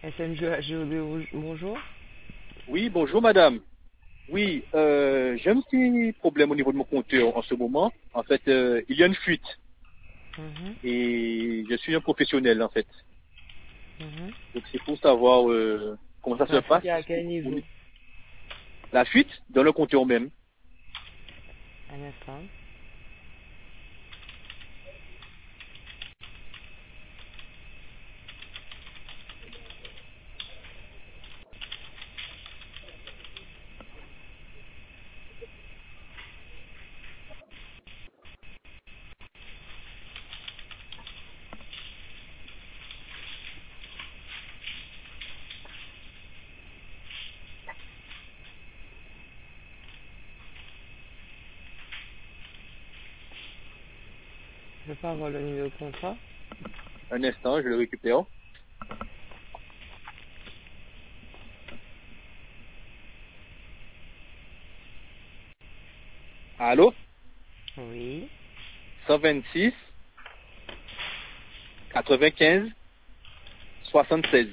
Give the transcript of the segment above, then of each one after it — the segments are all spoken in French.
SMGHOD, bonjour. Oui, bonjour madame. Oui, j'ai un petit problème au niveau de mon compteur en ce moment. En fait, il y a une fuite Mhm, et je suis un professionnel en fait. mhm. Donc c'est pour savoir comment ça se La passe. fuite est à quel niveau? La fuite dans le compteur même. Un instant. Je peux avoir le numéro de contrat. Un instant, je le récupère. Allô? Oui. 126 95 76.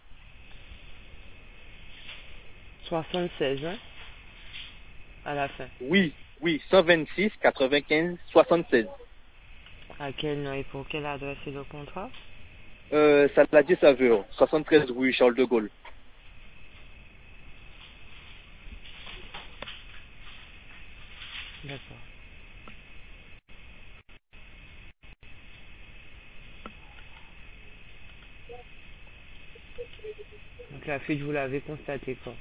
76, hein, à la fin. Oui, oui, 126 95 76. À quel nom et pour quelle adresse est le contrat? Saladier Saveur, 73 rue Charles de Gaulle. D'accord. Donc la fuite, vous l'avez constatée quand?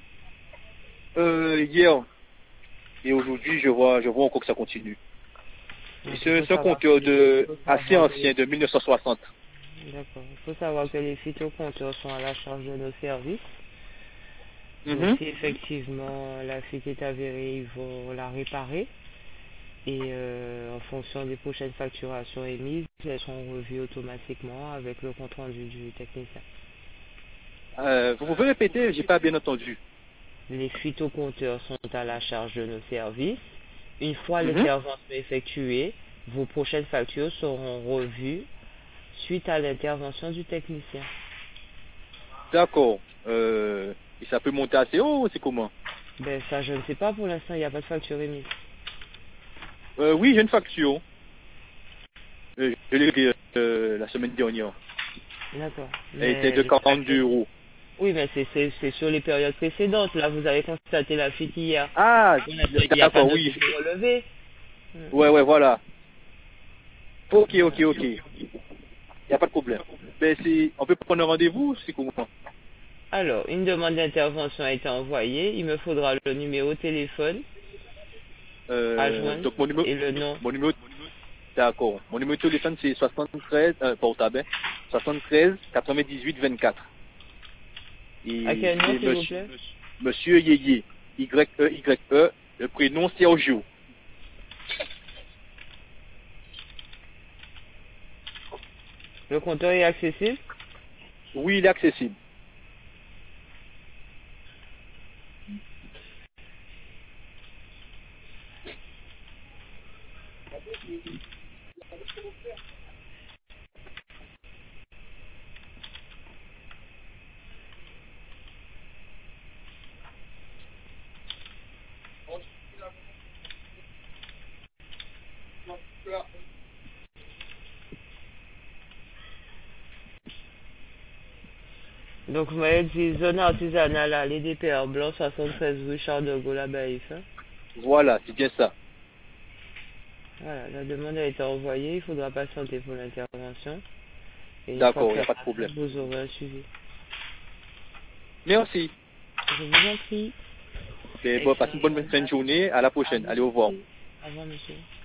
Hier et aujourd'hui, je vois encore que ça continue. Et Donc il faut c'est un savoir que compteur il faut assez savoir que ancien, de 1960. d'accord. Il faut savoir que les fuites au compteur sont à la charge de nos services. Donc Mhm. si effectivement la fuite est avérée, ils vont la réparer. Et en fonction des prochaines facturations émises, elles seront revues automatiquement avec le compte rendu du technicien. Vous pouvez répéter, j'ai pas bien entendu. Les fuites au compteur sont à la charge de nos services. Une fois Mhm. l'intervention effectuée, vos prochaines factures seront revues suite à l'intervention du technicien. D'accord. Et ça peut monter assez haut, c'est comment? Ben ça, je ne sais pas pour l'instant, il n'y a pas de facture émise. Oui, j'ai une facture. Je l'ai payée la semaine dernière. D'accord. Elle était Mais de 42 euros. oui, mais c'est sur les périodes précédentes. Là, vous avez constaté la fuite hier. Ah, Pour l'instant, il n'y a pas d'accord, de oui. fuite relevée. Ouais, ouais, voilà. Ok, ok, Voilà. ok. Il n'y a pas de problème. Ben, on peut prendre un rendez-vous, c'est comment? Alors, une demande d'intervention a été envoyée. Il me faudra le numéro de téléphone à joindre Donc et le nom. mon numéro, d'accord. Mon numéro de téléphone c'est 73, portable, hein, 73 98 24. À Et quel nom, c'est s'il vous plaît? monsieur Yeye, Y-E-Y-E, le prénom Sergio. Le compteur est accessible? Oui, il est accessible. Donc, vous m'avez dit zone artisanale à l'EDPR Blanc, 73 rue Charles de Gaulle à Baïf, hein. Voilà, c'est bien ça. Voilà, la demande a été envoyée. Il faudra patienter pour l'intervention. Et une fois D'accord, que il n'y ça a pas de sera fait, problème. vous aurez un suivi. Merci. Je vous en prie. Et bon, passez une Excellente bonne journée fin de journée. À la à prochaine. vous Allez, au revoir. aussi. Au revoir, monsieur.